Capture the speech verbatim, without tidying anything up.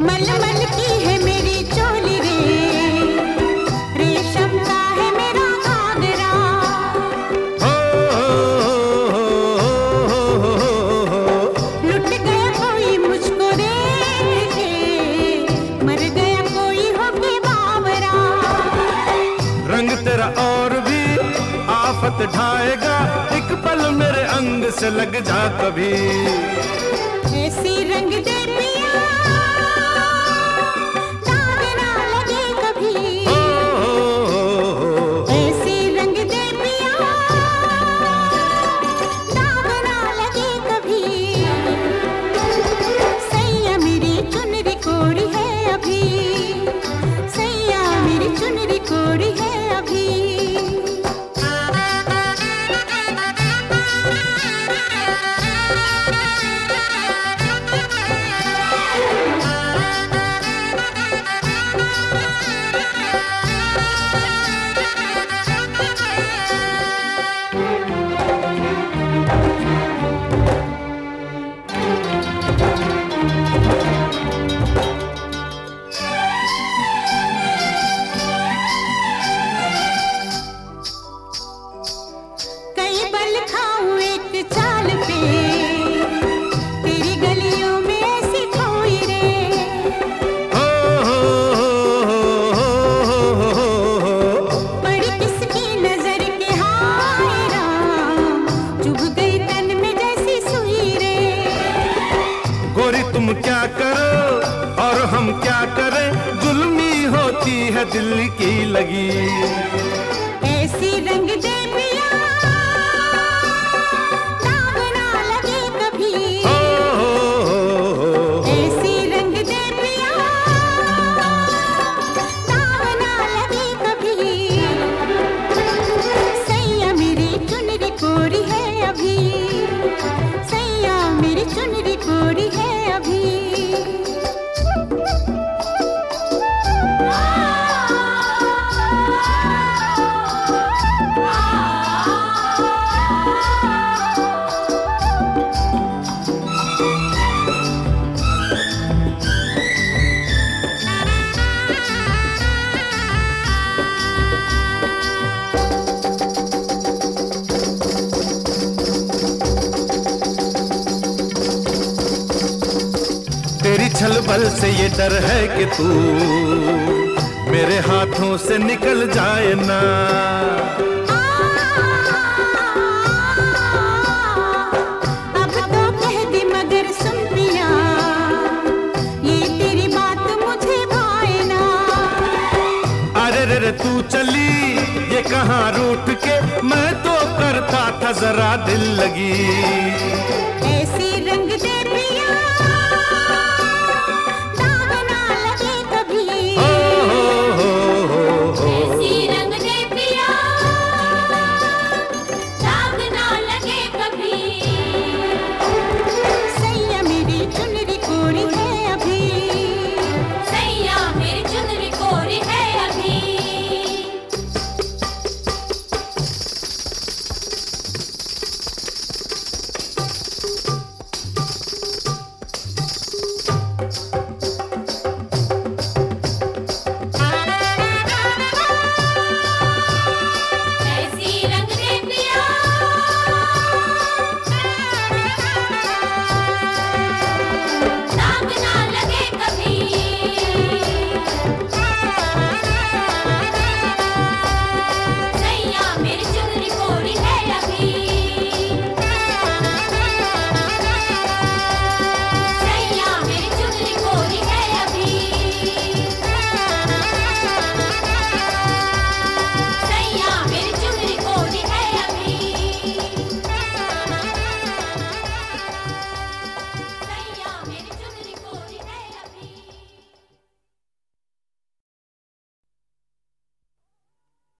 मलमल की है मेरी चोली रे, रेशम का है मेरा घाघरा। हो, हो, हो, हो, हो। लुट गया कोई मुझको देख के, मर गया कोई होके बावरा। रंग तेरा और भी आफत ढाएगा, एक पल मेरे अंग से लग जा कभी। ऐसी रंग दे पिया, दाग ना लगे कभी। हो, हो, हो, ऐसी रंग दे पिया, दाग ना लगे कभी। सैया मेरी चुनरी कोरी है अभी, सैया मेरी चुनरी कोरी है अभी। कई पल खाऊं एक चाल पे, तेरी गलियों में ऐसी खोई रे। हो, हो, हो, हो, हो। पड़ी किसकी नजर के हाय राम, चुभ गई तन में जैसी सुई रे। गोरी तुम क्या करो और हम क्या करें, जुल्मी होती है दिल की लगी। ऐसी रंग दे पिया, दाग ना लगे कभी। हो, हो, हो, ऐसी रंग दे पिया, दाग ना लगे कभी। सैया मेरी चुनरी कोरी है अभी, सैया मेरी चुनरी कोरी है अभी। तेरी छलबल से ये डर है कि तू मेरे हाथों से निकल जाए ना। अब तो कह दी मगर सुन पिया, ये तेरी बात मुझे भाए ना। अरे रे रे तू चली ये कहाँ रूठ के, मैं तो करता था जरा दिल लगी। ऐसी रंग दे